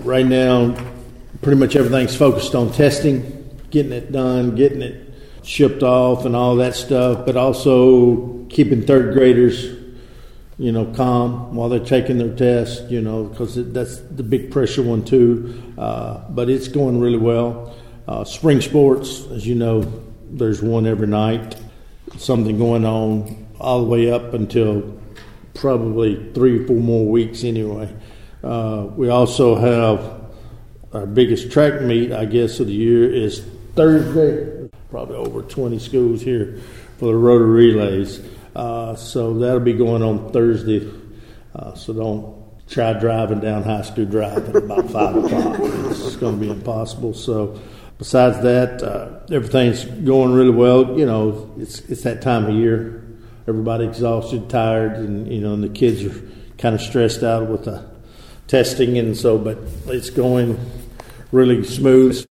right now, pretty much everything's focused on testing, getting it done, getting it shipped off and all that stuff, but also keeping third graders, calm while they're taking their test, because that's the big pressure one too. But it's going really well. Spring sports, as you know, there's one every night. Something going on all the way up until probably 3 or 4 more weeks anyway. We also have our biggest track meet, I guess, of the year is Thursday. Probably over 20 schools here for the Rotary Relays. So that'll be going on Thursday. So don't try driving down High School Drive at about 5 o'clock. It's going to be impossible. So besides that, everything's going really well. It's that time of year. Everybody exhausted, tired, and the kids are kind of stressed out with the testing, but it's going really smooth.